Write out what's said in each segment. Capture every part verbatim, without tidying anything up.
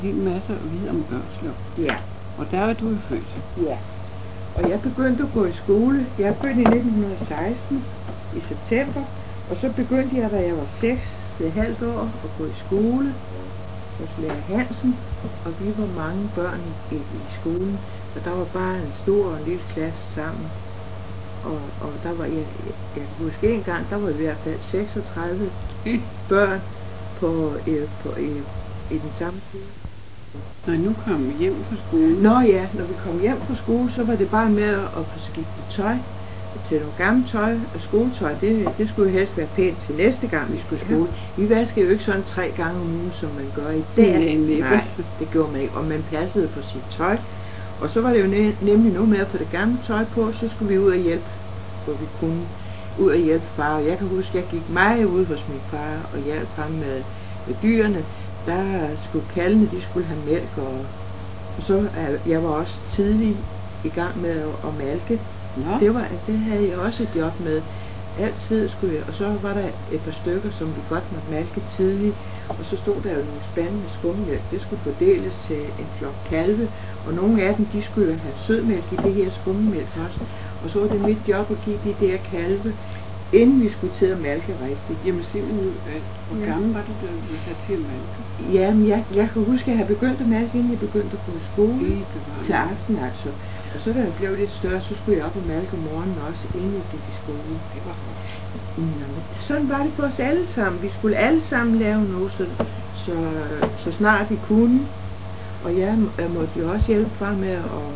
En masse at vide om Ørslev. Ja. Og der er du født. Ja. Og jeg begyndte at gå i skole. Jeg er født i nitten seksten i september. Og så begyndte jeg, da jeg var seks, det et halvt år, at gå i skole hos lærer Hansen. Og vi var mange børn i, i skolen. Og der var bare en stor og en lille klasse sammen. Og, og der var, jeg, jeg, jeg kan huske en gang, der var i hvert fald seksogtredive børn på, øh, på, øh, i den samme skole. Når I nu kom hjem fra skole? Nå ja, når vi kom hjem fra skole, så var det bare med at få skiftet tøj til noget gammelt tøj. Og skoletøj, det, det skulle jo helst være pænt til næste gang, vi skulle i skole. Vi vaskede jo ikke sådan tre gange om ugen, som man gør i dag. Nej, det gjorde man ikke. Og man passede på sit tøj. Og så var det jo ne- nemlig noget med at få det gamle tøj på, så skulle vi ud og hjælpe, hvor vi kunne ud og hjælpe far. Og jeg kan huske, at jeg gik meget ude hos min far og hjalp ham med, med dyrene. Der skulle kalvene, de skulle have mælk, og, og så jeg var også tidlig i gang med at, at malke. Nå. Det, var, det havde jeg også et job med. Altid skulle jeg, og så var der et par stykker, som vi godt måtte malke tidligt. Og så stod der jo nogle spande med skummemælk. Det skulle fordeles til en flok kalve, og nogle af dem, de skulle jo have sødmælk i det her skummemælk først. Og så var det mit job at give de der kalve, inden vi skulle til at malke rigtigt. Jamen simpelthen, hvor ja. gammel var du, da du havde til at malke? Jamen, jeg, jeg kan huske, at jeg havde begyndt at malke, inden jeg begyndte at gå i skole til aften, altså. Og så da jeg blev lidt større, så skulle jeg op og malke om morgenen også, inden jeg gik i skole. Det var godt. Nå, sådan var det for os alle sammen. Vi skulle alle sammen lave noget, så, så, så snart vi kunne. Og jeg, jeg måtte jo også hjælpe far med at, og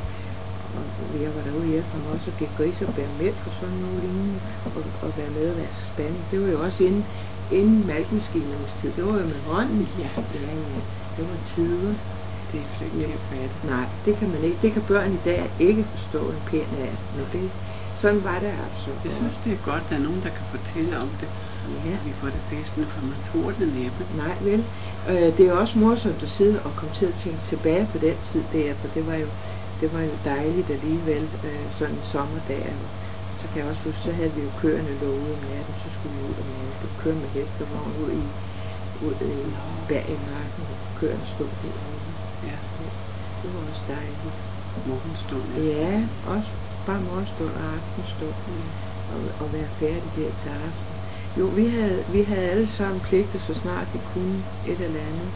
jeg var derude og hjælpe ham også at gik gris og bære mælk og sådan noget lignende, og, og være med at vaske spande. Det var jo også inden, inden malkemaskinernes tid. Det var jo med hånden. Ja, ja, ja. Det var tider. Det er slet ikke helt fat. Nej, det kan man ikke. Det kan børn i dag ikke forstå en pæn af. Men det, sådan var det altså. Jeg synes, det er godt, at der er nogen, der kan fortælle om det. Ja. Vi får det festende, for man tror det næppe. Nej, vel. Øh, det er også morsomt at sidde og komme til at tænke tilbage på den tid der, for det var jo, det var jo dejligt alligevel, øh, sådan en sommerdag. Så kan jeg også huske, så havde vi jo køerne lovet om natten, så skulle vi ud og malke og køre med hestevogn ud i, ud i bag i marken, og køerne stod derude. Ja. Det var også dejligt. Morgenstund. Ja, også bare morgenstund og aftenstund, mm. og, og være færdig der til aften. Jo, vi havde, vi havde alle sammen pligter, så snart vi kunne et eller andet.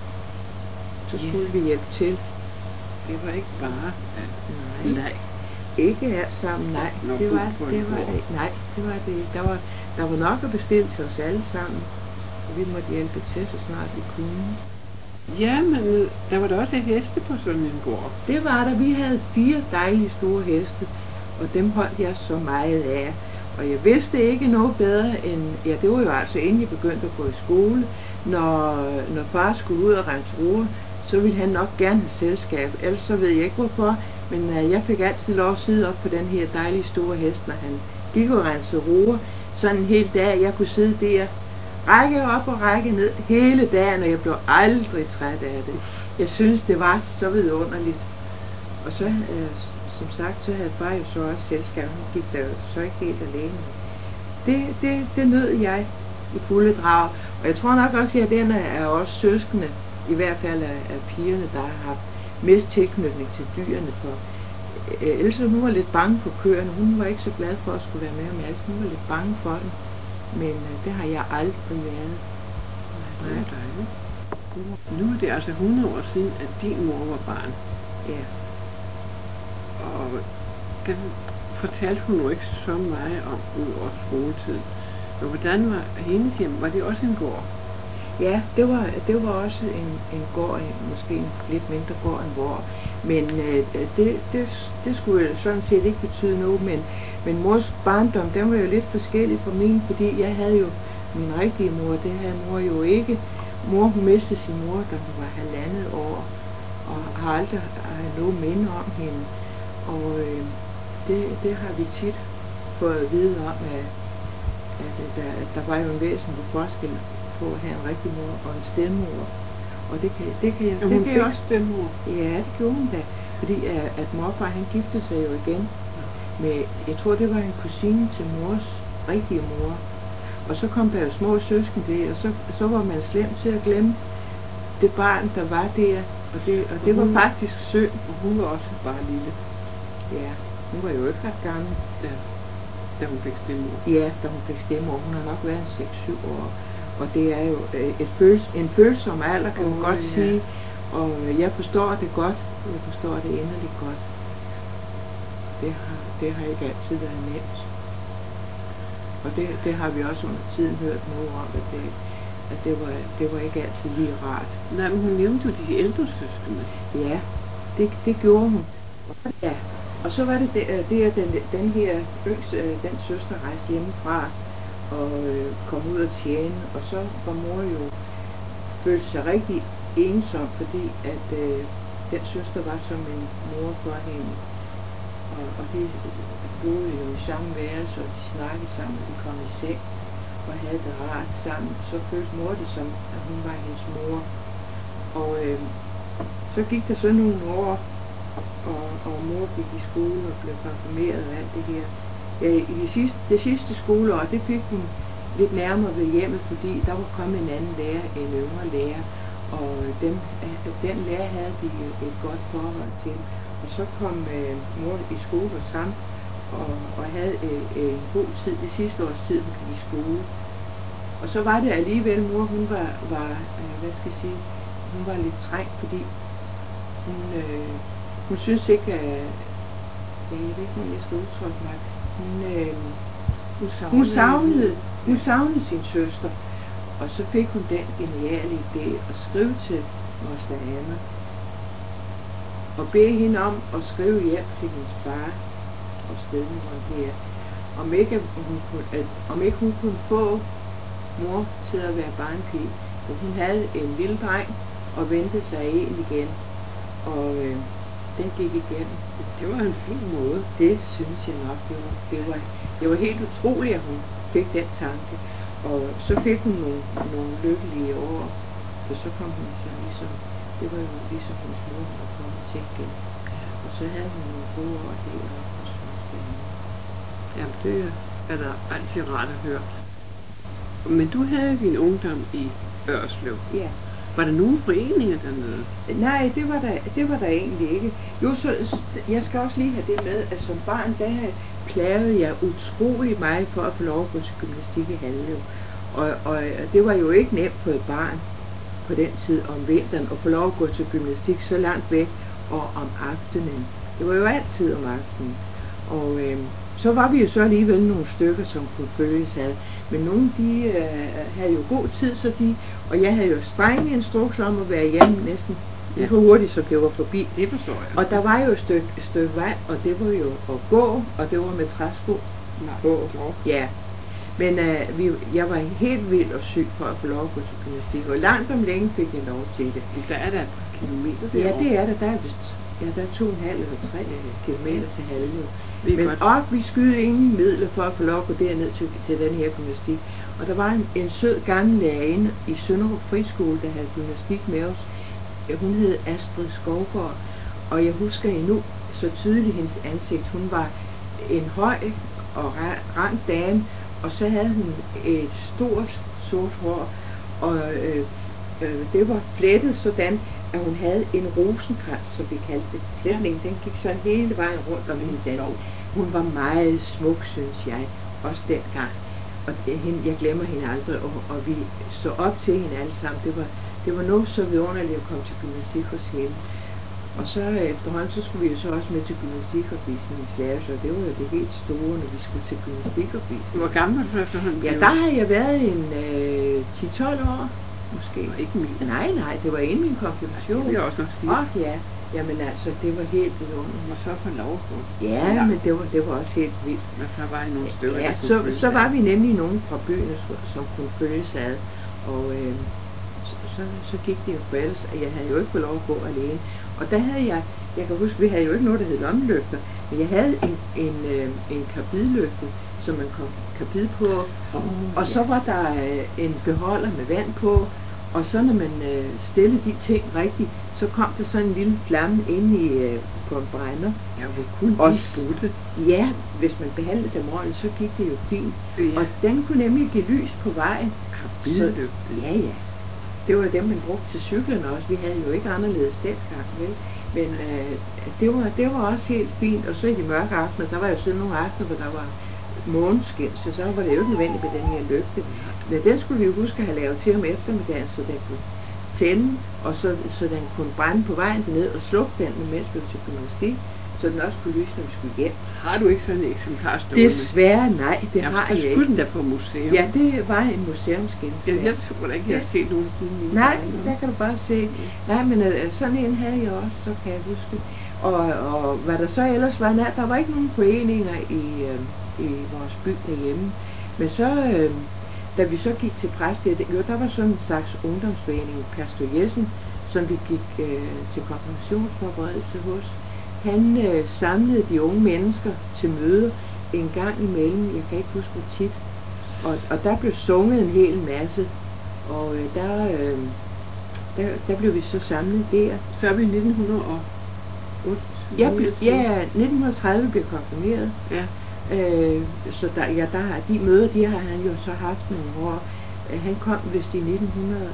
Så skulle yeah. vi hjælpe til. Det var ikke bare at nej. nej. Ikke alt sammen, nej. Nå, det var det var det ikke. Nej, det var det ikke. Der var der var nok at bestille til os alle sammen. Og vi måtte hjælpe til, så snart vi kunne. Ja, men der var der også et heste på sådan en gård. Det var der. Vi havde fire dejlige store heste, og dem holdt jeg så meget af. Og jeg vidste ikke noget bedre end, ja, det var jo altså inden jeg begyndte at gå i skole, når, når far skulle ud og rense roer, så ville han nok gerne have selskab. Ellers så ved jeg ikke hvorfor, men uh, jeg fik altid lov at sidde op på den her dejlige store hest, når han gik og rensede roer, sådan en hel dag. Jeg kunne sidde der, række op og række ned hele dagen, og jeg blev aldrig træt af det. Jeg synes, det var så vidunderligt. Og så, uh, som sagt, så havde far jo så også selskab. Han gik der jo så ikke helt alene. Det, det, det nød jeg i fulde drag. Og jeg tror nok også, at den er også søskende, i hvert fald af, af pigerne, der har haft mest tilknytning til dyrene. For øh, Else, hun var lidt bange for køerne. Hun var ikke så glad for at skulle være med om alt. Hun var lidt bange for dem. Men øh, det har jeg aldrig været. Nej, det er dejligt. Nu er det altså hundrede år siden, at din mor var barn. Ja. Og den fortalte hun jo ikke så meget om ud over skoletiden. Og hvordan var hendes hjem? Var det også en gård? Ja, det var, det var også en, en gård, måske en lidt mindre gård end vor. Men øh, det, det, det skulle sådan set ikke betyde noget, men, men mors barndom, den var jo lidt forskellig fra min, fordi jeg havde jo min rigtige mor, det havde mor jo ikke. Mor, hun mistede sin mor, da hun var halvandet år, og har aldrig har noget minde om hende. Og øh, det, det har vi tit fået at vide om, at, at, der, at der var jo en væsentlig forskel på at have en rigtig mor og en stedmor. Og det kan, det kan jeg... Og hun fik også stedmor? Ja, det gjorde hun da. Fordi at, at morfar, han giftede sig jo igen med, jeg tror det var en kusine til mors rigtige mor. Og så kom der jo små søsken der, og så, så var man slem til at glemme det barn, der var der Og det, og det Og hun- var faktisk synd. Og hun var også bare lille, Ja, hun var jo ikke ret gammel. da, da hun fik stemmeord. Ja, da hun fik stemme, og hun har nok været seks syv år. Og det er jo øh, et føls, en følsom alder, kan man Åh, godt ja. sige. Og jeg forstår det godt. Jeg forstår det inderligt godt. Det har, det har ikke altid været nemt. Og det, det har vi også under tiden hørt noget om, at det, at det, var, det var ikke altid lige rart. Nej, men hun nævnte jo de ældre søskende. Ja, det, det gjorde hun. Ja. Og så var det det, øh, det at den, den her yngste, øh, den søster rejste hjemmefra og øh, kom ud og tjene, og så var mor jo følte sig rigtig ensom, fordi at øh, den søster var som en mor for hende. Og, og de boede jo i samme værelse, og de snakkede sammen, og de kom i seng og havde det rart sammen. Så følte mor det som, at hun var hendes mor. Og øh, så gik der så nogle år, og, og mor gik i skole og blev konfirmeret og alt det her. Ja, i det sidste, det sidste skoleår, det fik hun lidt nærmere ved hjemmet, fordi der var kommet en anden lærer, en yngre lærer, og dem, den lærer havde de et godt forhold til. Og så kom øh, mor i skole hos ham, og, og havde øh, en god tid, det sidste års tid, hun gik i skole. Og så var det alligevel, mor, hun var, var øh, hvad skal jeg sige, hun var lidt trængt, fordi hun, øh, hun synes ikke, at, ja, jeg ved ikke, hvordan jeg skal udtrykke mig, hun, øh, Hun savnede, hun savnede, hun savnede sin søster. Og så fik hun den geniale idé at skrive til moster Anna og bede hende om at skrive hjem til hendes far og stedmoren her, om ikke hun kunne, at, om ikke hun kunne få mor til at være barnepige. For hun havde en lille dreng og ventede sig en igen, og øh, den gik igennem. Det var en fin måde. Det synes jeg nok, det var, det var, det var helt utroligt, at hun fik den tanke. Og så fik hun nogle, nogle lykkelige år, for så kom hun så ligesom, det var jo ligesom hendes mor, der kom til igen. Og så havde hun nogle gode år deroppe hos moster. Jamen, det er da altid rart at høre. Men du havde din ungdom i Ørslev. Ja. Var der nogen foreninger dernede? Nej, det var der, det var der egentlig ikke. Jo, så, jeg skal også lige have det med, at som barn, der plagede jeg utrolig meget for at få lov at gå til gymnastik i Hallev. Og, og det var jo ikke nemt for et barn på den tid om vinteren at få lov at gå til gymnastik så langt væk og om aftenen. Det var jo altid om aftenen. Og øh, så var vi jo så alligevel nogle stykker, som kunne følges ad. Men nogle, de øh, havde jo god tid, så de, og jeg havde jo strenge instrukser om at være hjemme næsten lige så hurtigt, så det var forbi. Det forstår jeg. Og der var jo et stykke, et stykke vej, og det var jo at gå, og det var med træsko på. Ja. Men øh, vi, jeg var helt vild og syg for at få lov at gå til gymnastik, og langt om længe fik jeg lov til det. Der er der et par kilometer Ja, derovre. det er der. Der er vist, ja, der er to og en halv eller tre kilometer til Hallev. Det er Men godt. op, vi skydede ingen midler for at få lov at gå derned til, til den her gymnastik. Og der var en, en sød gammel lærerinde i Sønderup Friskole, der havde gymnastik med os. Hun hed Astrid Skovgaard, og jeg husker endnu så tydeligt hendes ansigt. Hun var en høj og rank dame, og så havde hun et stort sort hår, og øh, øh, det var flettet sådan, at hun havde en rosenkrans, som vi kaldte det. Flætningen, den gik sådan hele vejen rundt om hendes ansigt. Hun var meget smuk, synes jeg, også dengang. Og det, hende, jeg glemmer hende aldrig, og, og vi så op til hende alle sammen. Det var, det var noget så vidunderligt at komme til gymnastik hos hende. Og så efterhånden, så skulle vi jo så også med til gymnastikopvisning i Slagelse, og det var jo det helt store, når vi skulle til gymnastikopvisning. Hvor gammel var du efterhånden? Ja, der har jeg været en øh, ti tolv år, måske. Og ikke min. Nej, nej, det var inden min konfirmation. Det vil jeg også nok sige. Åh ja, jamen altså, det var helt vidunderligt. Og så få lov at gå. Ja, Ja. men det var, det var også helt vildt. Men så var I nogle stykker, Ja, der kunne så, følge så sig var ad. vi nemlig nogen fra byen, som kunne følges ad. Og øh, så, så, så gik det jo for ellers, at jeg havde jo ikke fået lov at gå alene. Og der havde jeg, jeg kan huske, vi havde jo ikke noget, der hed lommelygter, men jeg havde en, en, øh, en karbidlygte, som man kom karbid på, Oh, og så var der øh, en beholder med vand på, og så når man øh, stillede de ting rigtigt, så kom der sådan en lille flamme ind i, øh, på en brænder. Ja, hvor kunne Og- de sputte. Ja, hvis man behandlede dem ordentligt, så gik det jo fint. Ja. Og den kunne nemlig give lys på vejen. Karbidlygte. Ja, ja. det var dem, man brugte til cyklerne også. Vi havde jo ikke anderledes dengang, vel? Men øh, det, var, det var også helt fint. Og så i de mørke aftener, der var jo sådan nogle aftener, hvor der var måneskin, så så var det jo ikke nødvendigt med den her lygte. Men den skulle vi jo huske at have lavet til om eftermiddagen, så den kunne tænde, og så, så den kunne brænde på vejen ned og slukke den, mens vi var til gymnastik, så den også kunne lyse, når vi skulle hjem. Har du ikke sådan en eksemplar stående? Desværre nej, det ja, har jeg ikke. Skulle den der på museum? Ja, det var en museumsgenstand. Ja, jeg tror da ikke, jeg har set nogen siden. Nej, der kan du bare se. Nej, men uh, sådan en havde jeg også, så kan jeg huske. Og, og hvad der så ellers var, nej, der var ikke nogen foreninger i, uh, i vores by derhjemme. Men så, uh, da vi så gik til præst, jo, der var sådan en slags ungdomsforening, Pastor Jessen, som vi gik uh, til konfirmationsforberedelse hos. Han øh, samlede de unge mennesker til møder en gang imellem, jeg kan ikke huske hvor tit, og, og der blev sunget en hel masse, og øh, der, øh, der, der blev vi så samlet der. Så er vi i nitten hundrede og otte? Jeg blev, ja, nitten tredive blev konfirmeret, ja. øh, så der, ja, der, de møder, de har han jo så haft nogle år. Han kom vist i nitten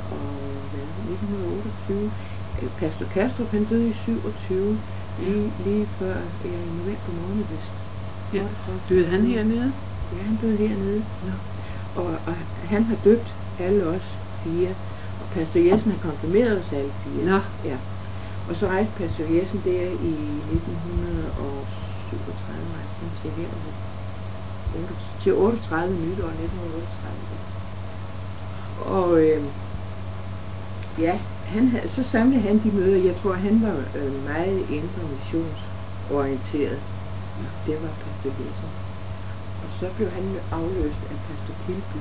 otteogtyve, Pastor Kastrup, han døde i syvogtyve. Lige, lige før, ja, i november måned, vist. Ja. Døde han hernede? Ja, han døde hernede. Ja. Og, og han har døbt alle os fire. Og Pastor Jessen har konfirmeret os alle fire. Nå. Ja. Og så rejste Pastor Jessen der i nitten syvogtredive, altså til her, til otteogtredive nytår, nitten otteogtredive. Og øh, ja, han havde, så samlede han de møder. Jeg tror, han var øh, meget indre missionsorienteret. Ja. Det var Pastor Jessen. Og så blev han afløst af Pastor Kilby.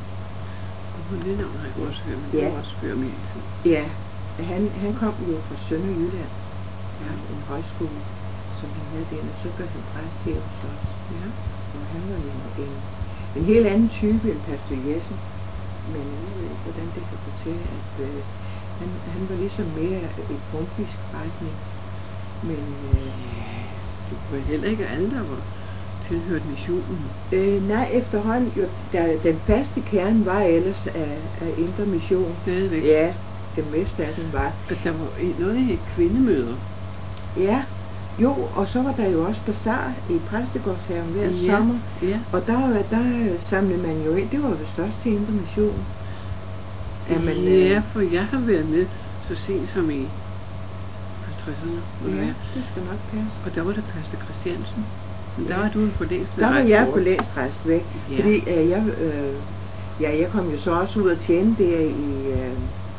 Og på det navn har jeg også hørt, men ja. det var også før min tid. Ja, han, han kom jo fra Sønderjylland. Ja, en højskole, som han havde den, og så blev han præst her hos os. Ja. Og han var jo en, en helt anden type end Pastor Jessen. Men jeg ved ikke, hvordan det kan gå til, at øh, Han, han var ligesom mere et punktisk retning, men øh, det var heller ikke alle, der var tilhørt missionen. Øh, nej, efterhånden, jo, der, den faste kerne var ellers af, af indre mission. Stadigvæk? Ja, det meste af den var. At der var noget i kvindemøder? Ja, jo, og så var der jo også bazar i Præstegårdshaven hver ja. sommer, ja. og der, der samlede man jo ind, det var vist også til indre mission. Jamen, ja, for jeg har været med så sent som i halvtredserne. Ja, det skal nok passe. Og der var der Pastor Christiansen. Men der var du på længst Der var jeg på længst rejst væk. Ja. Fordi øh, jeg, øh, ja, jeg kom jo så også ud og tjene der i, øh,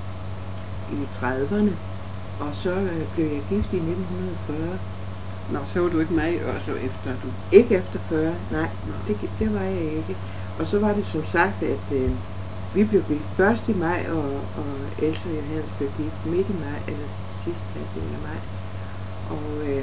i trediverne. Og så øh, blev jeg gift i nitten fyrre. Nå, så var du ikke med i Ørslev efter du? Ikke efter fyrre, nej. Det, det var jeg ikke. Og så var det som sagt, at øh, vi blev gift først i maj, og, og Else og Johannes blev gift midt i maj, eller sidst halvdel af maj. Og, øh,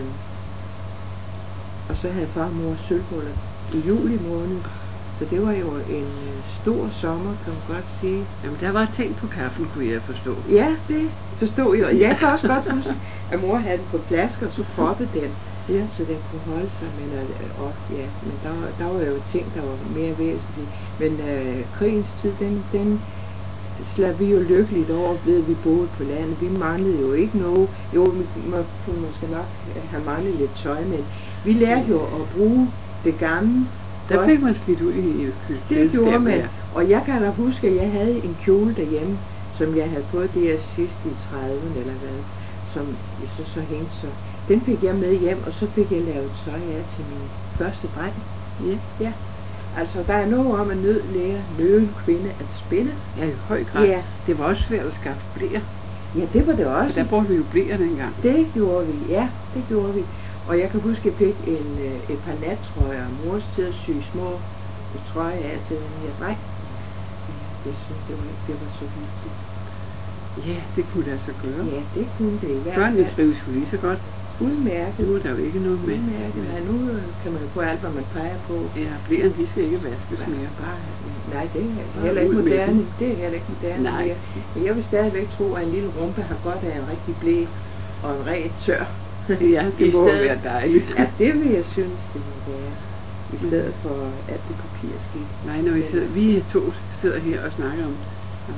og så havde far og mor sølvbryllup i juli måned. Så det var jo en øh, stor sommer, kan man godt sige. Jamen, der var tænkt på kaffen, kunne jeg forstå. Ja, det forstod jeg. Og jeg kan også godt huske, at mor havde den på flasker, og så proppede den, ja, så den kunne holde sig. Men, øh, og, ja, men der, der var jo ting, der var mere væsentlige. Men øh, krigens tid, den, den slap vi jo lykkeligt over ved, at vi boede på landet. Vi manglede jo ikke noget. Jo, vi må, kunne måske nok have manglet lidt tøj, men vi lærte jo at bruge det gamle. Der fik man slidt ud i det gjorde man. Og jeg kan da huske, at jeg havde en kjole derhjemme, som jeg havde fået der sidst i trediverne eller hvad, som jeg så, så hængte så. Den fik jeg med hjem, og så fik jeg lavet tøj af til min første dreng. Ja. Ja. Altså, der er noget om at nød lære nøden kvinde at spinde. Ja, i høj grad. Ja. Det var også svært at skaffe blæer. Ja, det var det også. Så der brugte vi jo blæer dengang. Det gjorde vi, ja, det gjorde vi. Og jeg kan huske, at jeg fik en, et par nattrøjer og mors til at sy små trøjer af til den her dreng. Jeg synes, det var, det var så hyggeligt. Ja, det kunne lade sig gøre. Ja, det kunne det i hvert fald. Børnene trives jo lige så godt. Udmærket. Nu er der jo ikke noget med. Udmærket. Nej, nu kan man jo få alt, hvad man peger på. Ja, blæerne, de skal ikke vaskes mere. Bare, nej, det er heller ikke moderne. Det er heller ikke moderne. Nej. Mere. Men jeg vil stadigvæk tro, at en lille rumpe har godt af en rigtig blæ og en ret tør. Ja, det må stedet, være dejligt. Ja, det vil jeg synes, det må være. I stedet for alt det papirskidt. Nej, når vi, sidder, vi to sidder her og snakker om, om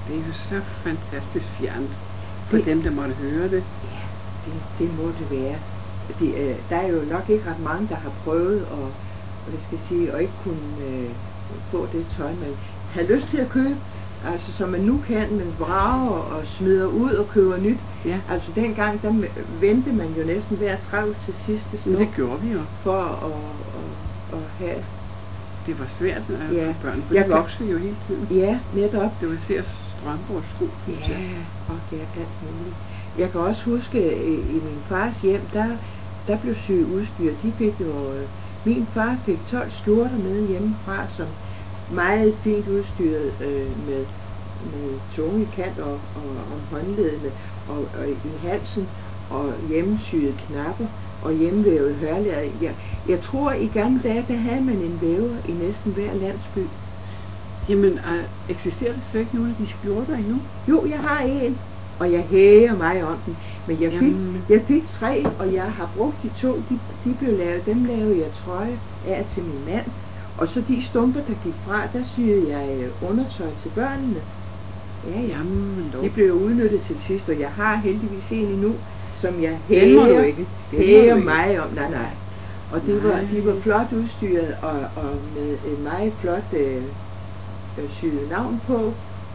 Det er jo så fantastisk fjernt for Det- dem, der måtte høre det. Ja, det, det må det være. Fordi, øh, der er jo nok ikke ret mange, der har prøvet at, og det skal sige, at ikke kunne øh, få det tøj, man har lyst til at købe. Altså som man nu kan, man vrager og smider ud og køber nyt. Ja, Altså dengang, der ventede man jo næsten hver trav til sidste men snit det gjorde vi jo. for at, at, at have. Det var svært øh, Ja. for børn, for Jeg de kan- voksede jo hele tiden. Ja, netop. Det var til at strømpe og sko, synes Ja, jeg. og ja, alt muligt. Jeg kan også huske, i, i min fars hjem, der, der blev syet udstyr. De fik jo, øh, min far fik tolv skjorter med hjemmefra, som meget fint udstyret øh, med, med tunge kant og, og om håndledene og, og i halsen og hjemmesyede knapper og hjemmevævet hørlæder. Jeg, jeg tror, i gamle dage, der havde man en væver i næsten hver landsby. Jamen, øh, eksisterer der slet ikke nogen af de skjorter endnu? Jo, jeg har en, og jeg hæger mig om den, men jeg fik, Jamen. jeg fik tre, og jeg har brugt de to, de, de blev lavet, dem lavede jeg trøje af til min mand, og så de stumper, der gik fra, der syede jeg øh, undertøj til børnene. Ja, ja. Jamen, dog. De blev udnyttet til sidst, og jeg har heldigvis en endnu, som jeg Den må du hæger, ikke. Den må du hæger ikke. mig om. Nej, nej. Og det var, Nej. de var flot udstyret, og, og med et meget flot øh, øh, syet navn på.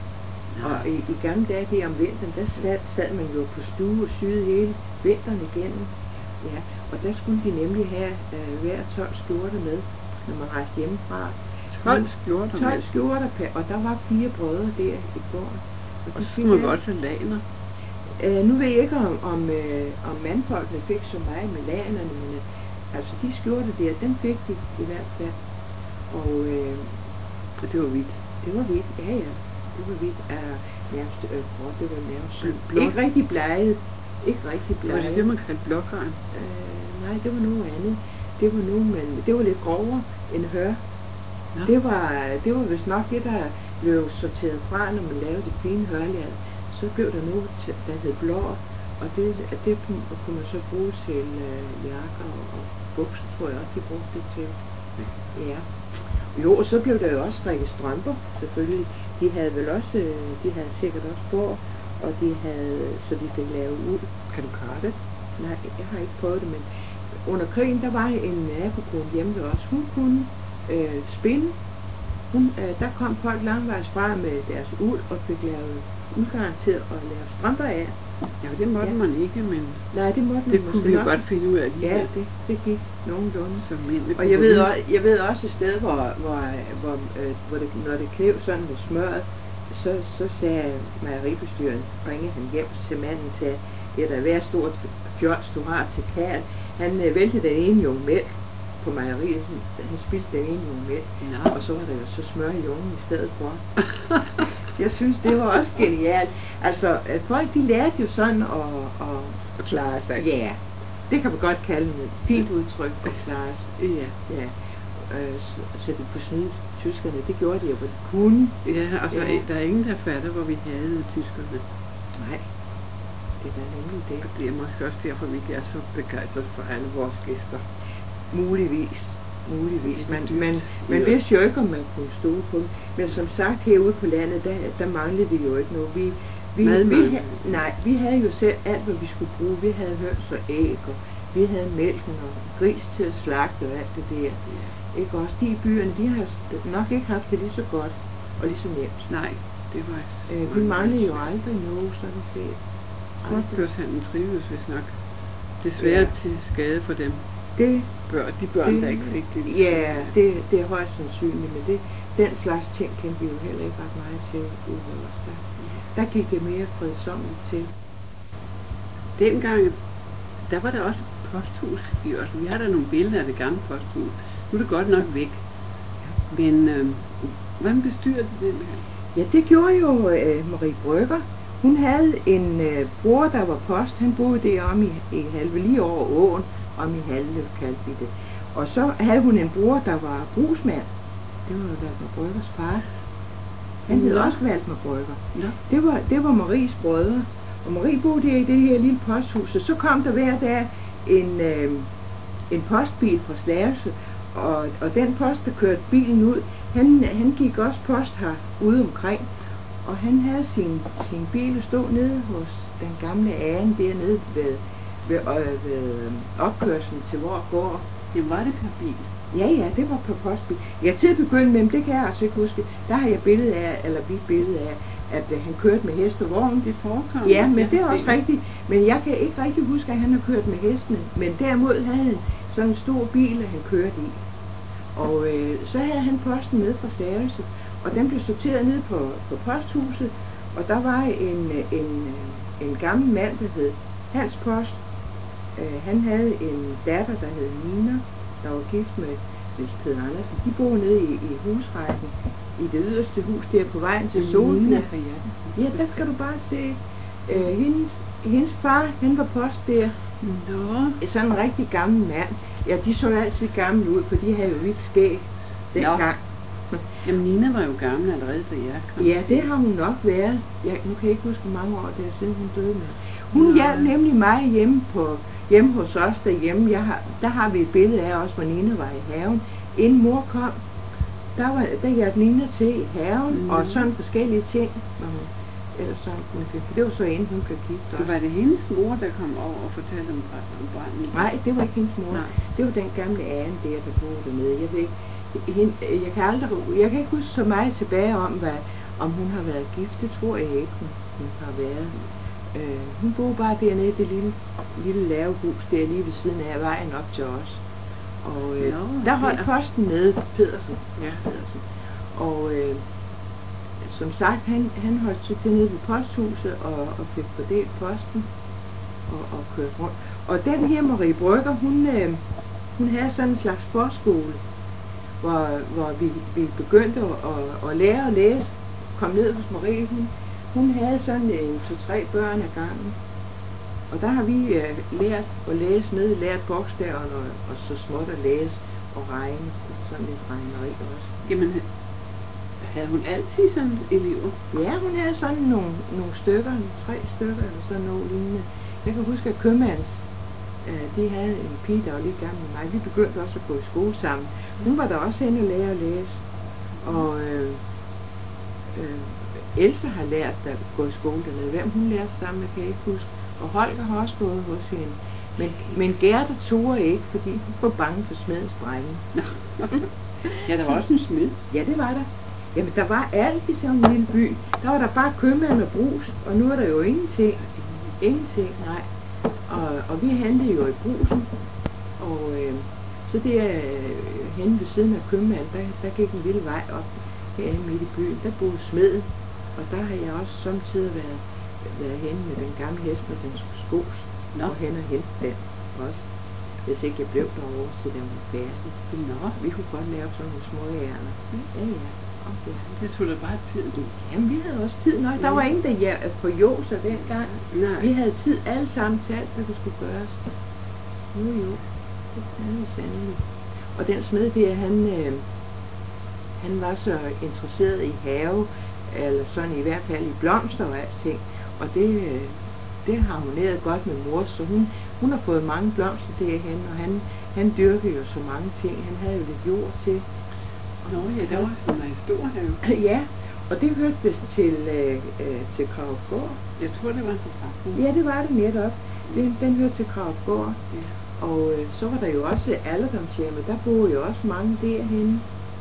Og i, i gamle dage, det om vinteren, der sad, sad man jo på stue og syede hele vinteren igennem. Ja, og der skulle de nemlig have øh, hver tolv skjorter med, når man rejste hjemmefra. tolv skjorter med. tolv skjorter per, og der var fire brødre der i gården. Og Og de så fik må vi alle- også have laner. Øh, nu ved jeg ikke, om, om, øh, om mandfolkene fik så meget med lanerne, men øh, altså de skjorter der, den fik de i hvert fald. Og øh, Og det var hvidt. det var hvidt, ja ja, det var hvidt af nærmest, øh, bror, det var nærmest Men blå. blå- Ikke rigtig bleget, ikke rigtig Var det bleget. det, man kaldte blågran? Øh, nej, det var noget andet. Det var nu, men det var lidt grovere end hør. Nå. Det var, det var vist nok det, der blev sorteret fra, når man lavede det fine hørlæder. Så blev der noget, til- der hed blå, og det, det kunne kunne man så bruge til øh, jakker og, og bukser, tror jeg også, de brugte det til. Ja. Jo, og så blev der jo også strikket strømper, selvfølgelig. De havde vel også, øh, de havde sikkert også bord, og de havde, så de fik lavet ud. Kan du klare det? Nej, jeg har ikke prøvet det, men under krigen, der var en nabokone hjemme ved os. Hun kunne øh, spinde. Hun, øh, der kom folk langvejs fra med deres uld og fik lavet uldgarn til at lave strømper af. Ja, det måtte Ja. man ikke, men Nej, det måtte man det kunne måske vi jo nok. godt finde ud af lige. Ja, det, det gik nogenlunde. Som mænd. Og jeg ved, også, jeg ved også et sted, hvor, hvor, hvor, øh, hvor det, når det klev sådan med smøret, så, så sagde mejeribestyren, ringede han hjem til manden og sagde, det er da hver stort fjols, du har til Karl. Han øh, væltede den ene junge mælk på mejeriet, han, han spildte den ene junge mælk, Nå. og så var der jo så smør i jungen i stedet for. Jeg synes, det var også genialt. Altså, øh, folk de lærte jo sådan at, at, At klare sig. Ja, det kan man godt kalde et fint udtryk at klare sig. Ja. Ja, øh, så, så de kunne snyde tyskerne, det gjorde de jo, hvor de kunne. Ja, altså Ja. der er ingen, der fatter, hvor vi havde tyskerne. Nej, det er da nemlig det. Og det er måske også derfor, vi ikke er så begejstrede for alle vores gæster. Muligvis, muligvis. Det er Man, dyrt. man, man Ja. vidste jo ikke, om man kunne stole på dem. Men som sagt, herude på landet, der, der manglede vi jo ikke noget. Vi, vi, Mad vi, manglede. ha- nej, vi havde jo selv alt, hvad vi skulle bruge. Vi havde høns og æg, og vi havde mælken og gris til at slagte og alt det der. Ikke også? De i byerne, de har nok ikke haft det lige så godt og lige så nemt. Nej, det var Øh, vi manglede jo aldrig noget, sådan set. Aldrig. Frugtkørshandlen trives, hvis nok. Desværre Ja. til skade for dem Det, børn, de børn, det, der ikke fik det. Ja, det, det er højst sandsynligt, men det, den slags ting kendte vi jo heller ikke ret meget til ude ved os. Der, der gik det mere fredsomligt til. Dengang, der var der også et posthus i os. Vi har der nogle billeder af det gamle posthus. Nu er det godt nok væk. Men øh, hvordan bestyrede det det? Ja, det gjorde jo øh, Marie Brygger. Hun havde en øh, bror, der var post. Han boede deromme i, i Halve, lige over åen, om i Halve kaldte vi det. Og så havde hun en bror, der var brugsmand. Det var jo Valdemar Bryggers far. Han hed Nå. også Valdemar Brygger. Nå. Det var, det var Maries brødre. Og Marie boede der i det her lille posthus, og så kom der hver dag en, øh, en postbil fra Slagelse, og, og den post, der kørte bilen ud, han, han gik også post her ude omkring. og han havde sin, sin bil stå nede hos den gamle Ane dernede ved, ved, øh, ved opkørslen til hvor går. Det var det per bil? Ja, ja, det var på postbil. Jeg til at begynde med, men det kan jeg altså ikke huske. Der har jeg billede af, eller vi billede af, at uh, han kørte med hest og vogn. Det forekommer. Ja, men det er også rigtigt. Men jeg kan ikke rigtig huske, at han har kørt med hestene. Men derimod havde han sådan en stor bil, at han kørte i. Og øh, så havde han posten med fra Slagelse, og den blev sorteret ned på, på posthuset. Og der var en, en, en gammel mand, der hed Hans Post. Uh, han havde en datter, der hed Nina, der var gift med Niels Peder Andersen. De bor nede i, i husrækken, i det yderste hus der på vejen til Solen. Ja, der skal du bare se. Uh, hendes, hendes far, han var post der. Nå. Sådan en rigtig gammel mand. Ja, de så altid gamle ud, for de havde jo hvidt skæg dengang. Jamen, Nina var jo gammel allerede, da jeg kom. Ja, det har hun nok været. Jeg, nu kan jeg ikke huske, hvor mange år det er siden hun døde med. Hun hjalp nemlig mig hjemme på hjemme hos os derhjemme. Jeg har, der har vi et billede af os, hvor Nina var i haven. Inden mor kom, der, var, der hjalp Nina til i haven, mm. og sådan forskellige ting. Eller sådan, det var så inden hun blev gift. Så var det hendes mor, der kom over og fortalte om, om branden? Nej, det var ikke hendes mor. Nej. Det var den gamle Ane der, der boede dernede. Jeg ved ikke, hende, jeg kan aldrig, jeg kan ikke huske så meget tilbage om, hvad, om hun har været gift. Det tror jeg ikke, hun, hun har været. Uh, hun boede bare dernede i det lille, lille lavehus der lige ved siden af vejen op til os. Og uh, no, der holdt ja. posten nede, Pedersen. Ja, Pedersen. Og uh, som sagt, han, han holdt sig til nede ved posthuset og, og fik fordelt posten og, og kørte rundt. Og den her Marie Brygger, hun, uh, hun havde sådan en slags forskole, hvor, hvor vi, vi begyndte at, at, at lære at læse. Kom ned hos Marie, hun, Hun havde sådan en to-tre børn ad gangen, og der har vi uh, lært at læse ned, lært bogstaverne og, og så småt at læse og regne, sådan lidt regneri også. Jamen, havde hun altid sådan elever? Ja, hun havde sådan nogle, nogle stykker, tre stykker eller sådan noget lignende. Jeg kan huske, at købmands, uh, de havde en pige, der var lidt gammel med mig. Vi begyndte også at gå i skole sammen. Hun var der også henne og lære at læse, og øh, øh, Else har lært at gå i skole dernede. Hvem hun lærte sammen med, kan jeg ikke huske. Og Holger har også gået hos hende. Men, men Gerda turde ikke, fordi hun var bange for smedens drenge. Ja, der var også en smed. Ja, det var der. Jamen, der var alt i sådan en lille by. Der var der bare købmand og brus, og nu er der jo ingenting. Ingenting, nej. Og, og vi handlede jo i brusen. Og øh, så der øh, henne ved siden af købmanden, der, der gik en lille vej op herinde midt i byen. Der boede smeden. Og der har jeg også samtidig været, været henne med den gamle hest, når den skulle skos, no. og hen og hente den også. Hvis ikke jeg blev derovre, så den var færdig. Nå, vi kunne godt lave sådan nogle små ærner. Mm. Ja, ja. Okay. Det tog da bare tid. Jamen, vi havde også tid. Nå, mm. der var ingen, der ja, på Joser dengang. Nej. Vi havde tid alle sammen til alt, hvad der skulle gøres. Jo, jo. Det havde vi sandelig. Og den smed der, han, øh, han var så interesseret i have, eller sådan i hvert fald i blomster og alting, og det, det harmonerede godt med mor, så hun, hun har fået mange blomster derhen, og han, han dyrkede jo så mange ting, han havde jo lidt jord til. Nå ja, det var sådan en stor have. Ja, og det hørte vist til, øh, øh, til Kravgård. Jeg tror, det var en forretning. Ja, det var det netop. Den, den hørte til Kravgård. Ja. Og øh, så var der jo også alderdomshjemmet, der boede jo også mange derhenne.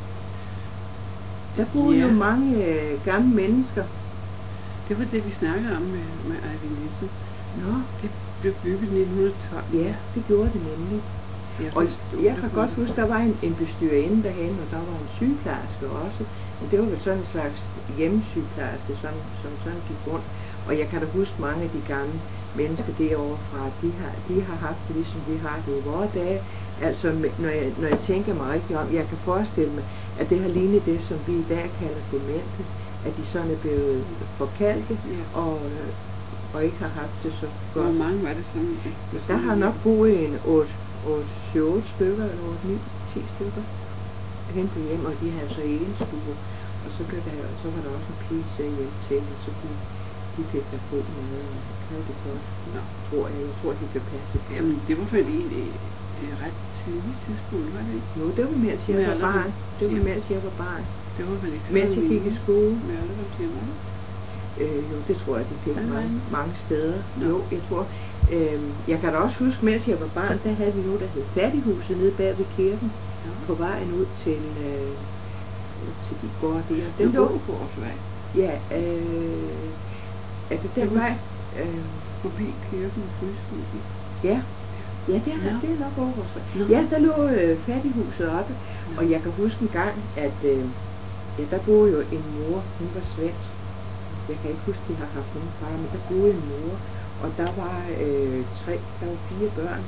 Der boede ja. jo mange øh, gamle mennesker. Det var det, vi snakkede om med, med Eivind Nielsen. Nå. Det blev bygget i nitten tolv. Ja, det gjorde det nemlig. Jeg og jeg kan godt huske, der var en, en bestyrerinde derhen, og der var en sygeplejerske også. Og det var vel sådan en slags hjemmesygeplejerske, som, som sådan gik rundt. Og jeg kan da huske mange af de gamle mennesker derovre fra, de har, de har haft det, ligesom vi har det i vores dage. Altså, når jeg, når jeg tænker mig rigtig om, jeg kan forestille mig, at det har lignet det, som vi i dag kalder demente, at de sådan er blevet forkalket, ja. og, og ikke har haft det så godt. Hvor mange var det sådan? Det der har nok boet en otte otte stykker, eller otte ni ti stykker, hentet hjem, og de havde så egen stue. Og så, blev der, så var der også en pige til at hjælpe til, og så kunne de fik der på med, og havde det godt. Nå, tror jeg, jeg tror, de blev passet på. Jamen, det var vel egentlig et ret tidligt tidspunkt, var det ikke? Jo, det var mens jeg var barn. Det var mens jeg var barn. Det var vel ikke mens jeg gik i skole. Med alderdomshjem, var det? Øh, jo, det tror jeg, de fik Allerede? mange, mange steder. Nå. Jo, jeg tror. Øh, jeg kan da også huske, mens jeg var barn, der havde vi noget, der hed Fattighuset nede bag ved kirken, Ja. på vejen ud til, øh, til de gårde der. Den Den lå lå, på vores vej. ja, øh, er det den Det var- vej? Øh, Forbi kirken og fryshuset. ja, ja, det er, Ja. det er nok over vores vej. Nå. Ja, der lå øh, Fattighuset oppe, og jeg kan huske en gang, at øh, ja, der boede jo en mor, hun var svensk. Jeg kan ikke huske, at de har haft nogen far, men der boede en mor, og der var øh, tre, der var fire børn.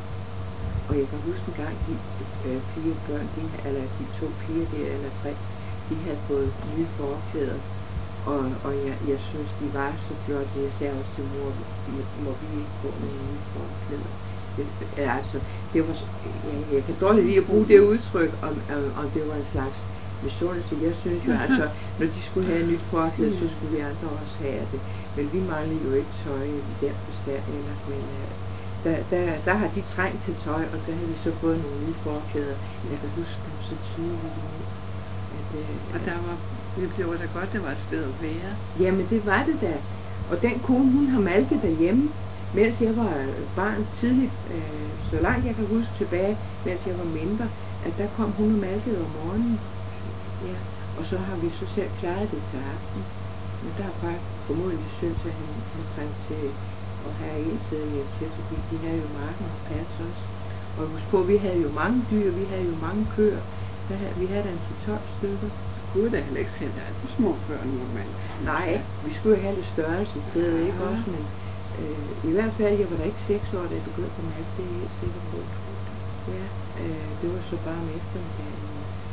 Og jeg kan huske en gang, de øh, fire børn, de, eller de to piger der, eller tre, de havde fået nye forklæder. Og, og jeg, jeg synes, de var så flotte. Jeg sagde også til mor, må, må vi ikke gå med nye forklæder? Det, altså, det var, så- jeg, jeg kan dårligt lide at bruge det udtryk, om, om, om det var en slags misundelse. Jeg synes jo altså, når de skulle have et nyt forklæde, så skulle vi andre også have det. Men vi manglede jo ikke tøj i den forstand ellers, men øh, der, der, der har de trængt til tøj, og der har vi så fået nogle nye forklæder. Jeg kan huske dem så tydeligt. At, øh, Og der var, det var da godt, det var et sted at være. Jamen det var det da. Og den kone, hun har malket derhjemme, mens jeg var barn tidligt, øh, så langt jeg kan huske tilbage, mens jeg var mindre, at der kom hun og malkede om morgenen. Ja. Og så har vi så selv klaret det til aften. Men der er bare formodentlig synes, at han, han trængte til at have en til at hjælpe til, fordi de havde jo marken og pas også. Og husk på, vi havde jo mange dyr, vi havde jo mange køer. Der havde, vi havde en til tolv stykker. Gud, der heller ikke selv alt for små børn normalt. Nej, vi skulle jo have lidt størrelse til det, ikke Ja. også? Men øh, i hvert fald, jeg var da ikke seks år, da jeg begyndte på mælk, det er jeg helt sikker på. Ja, øh, det var så bare om eftermiddagen.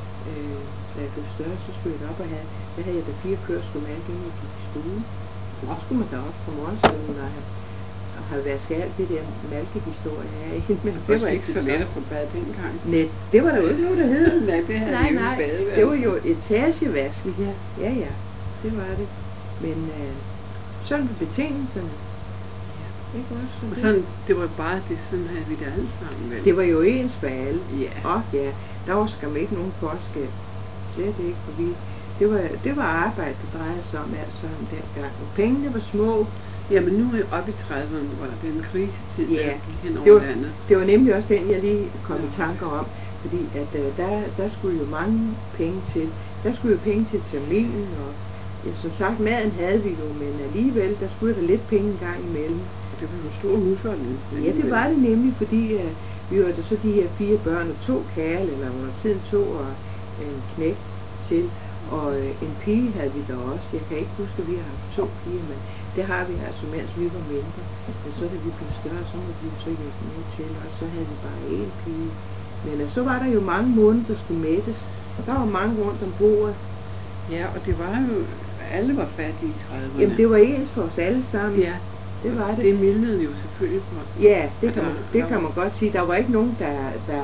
Øh, da jeg blev større, så skulle jeg op og have, der havde jeg da fire køer, skulle mælke, inden jeg gik i stuen. Så skulle man da op på morgenstunden og have, og have vasket alt det der mælkehistorie af. Det var ikke så let at få bad dengang. Nej, det var der jo ikke noget, der hed. Nej, det havde Nej, vi jo nej, i badeværelset. det var jo etagevask. Ja, ja, ja, det var det. Men øh, sådan på betingelserne. Ikke også? Så Og det, sådan, det var bare det, sådan havde vi det alle sammen, vel? det var jo ens for alle. Ja. Og ja, der var skam ikke nogen forskel. Slet ikke, for vi, det var, det var arbejde, det drejede sig om alt sådan dengang. Og pengene var små. Jamen nu er jeg oppe i trediverne, hvor der er en krisetid, Ja, der gik hen det over var- landet. Det var nemlig også den, jeg lige kom i tanker om. Fordi at øh, der, der skulle jo mange penge til. Der skulle jo penge til terminen, og ja, som sagt, maden havde vi jo, men alligevel, der skulle der lidt penge en gang imellem. Og det var jo en stor husholdning. Ja, det var det nemlig, fordi uh, vi var der så de her fire børn og to kærl, eller under tiden to og en knægt til, og uh, en pige havde vi der også. Jeg kan ikke huske, at vi har haft to piger, men det har vi altså, mens vi var mindre. Men så da vi blev større, så måtte vi jo så hjælpe med til, og så havde vi bare én pige. Men uh, så var der jo mange måneder, der skulle mættes. Der var mange rundt om bordet. Ja, og det var jo, alle var fattige i trediverne. Jamen, det var ens for os alle sammen. Ja, Det var det. det mildnede jo selvfølgelig for. Ja, det Og kan, der- man, det der kan var- man godt sige. Der var ikke nogen, der, der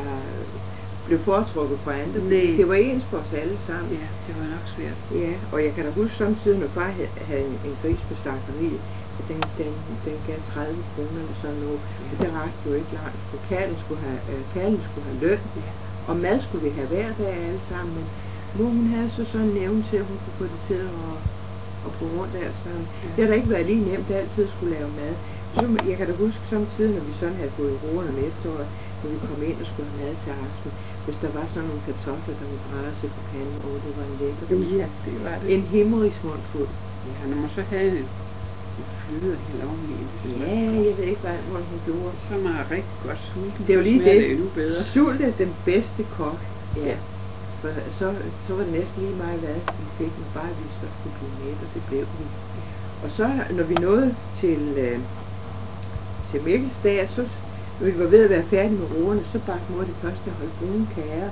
blev foretrukket for andre. Nej. Det var ens for os alle sammen. Ja, det var nok svært. Ja, og jeg kan da huske samtidig, når far havde, havde en, en gris på slagteriet, at den, den, den gav tredive kroner eller sådan noget. Og det rakte jo ikke langt, for kalden skulle have, øh, kalden skulle have løn, og mad skulle vi have hver dag alle sammen. Men mor, hun havde så sådan en evne til, at hun kunne få det til at, at gå rundt alt sammen. Det har da ikke været lige nemt, at altid skulle lave mad. Så, jeg kan da huske samtidig, når vi sådan havde gået i roerne om efteråret, når vi kom ind og skulle have mad til aften, hvis der var sådan nogle kartofler, der var brase på panden, og det var en lækker ris. Ja, det var det. En himmerigs mundfuld. Ja, når man så havde et flyde og helt oveni. Ja, jeg ved ikke, hvad hvordan hun gjorde. Så er man rigtig godt sulten. Det er jo så lige smager det. det endnu bedre. Sult er den bedste kok. Ja. For så, så var det næsten lige meget, hvad vi fik, men bare vi så kunne blive mæt, og det blev vi. Og så, når vi nåede til, øh, til Mikkelsdag, så når vi var ved at være færdige med roerne, så bagte mor det første hold brune kager.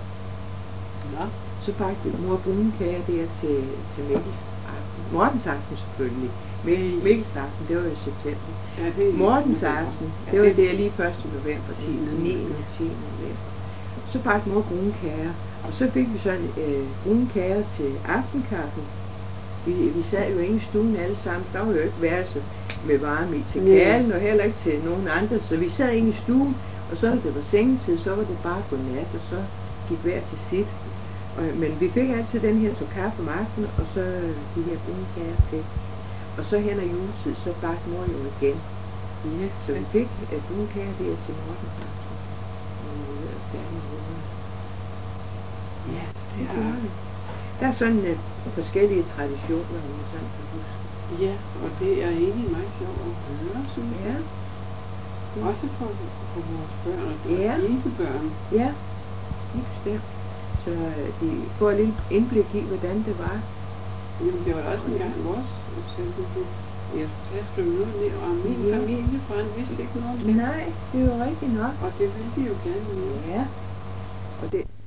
Nå, Så bagte mor brune kager der til, til Mikkels aften. Mortens aften selvfølgelig. Mikkels, Mikkels aften, det var i september. ja, det er Mortens november. aften, Ja, det var der lige første november, tiende niende og tiende november. Så bagte mor brune kager, og så fik vi sådan øh, brune kager til aftenkaffen. Vi, vi sad jo inde i stuen alle sammen, der var jo ikke værelse med varme i til Nej. kærlen, og heller ikke til nogen andre, så vi sad inde i stuen, og så når det var sengetid, så var det bare godnat, og så gik hver til sit. Og, men vi fik altid den her tog kaffe om aftenen, og så de her brune kager til. Og så hen ad juletid, så bagte mor jo igen. Ja, Så vi fik at brunkager der til morgensaften. Og vi var færdige med det. ja, det Det er... gjorde vi. Der er sådan uh, forskellige traditioner, om man sådan kan huske. Ja, og det er egentlig meget sjovt at høre, synes Ja. jeg. Også for, for vores børn og Ja. ikke børn. Ja, helt bestemt. Så uh, de får et lille indblik i, hvordan det var. Jamen, det var da også en gang vores, jeg skulle skrive noget ned, og min Ja. familie, for han vidste ikke noget om det. Nej, det er jo rigtigt nok. Og det ville de jo gerne vide. Ja, og det,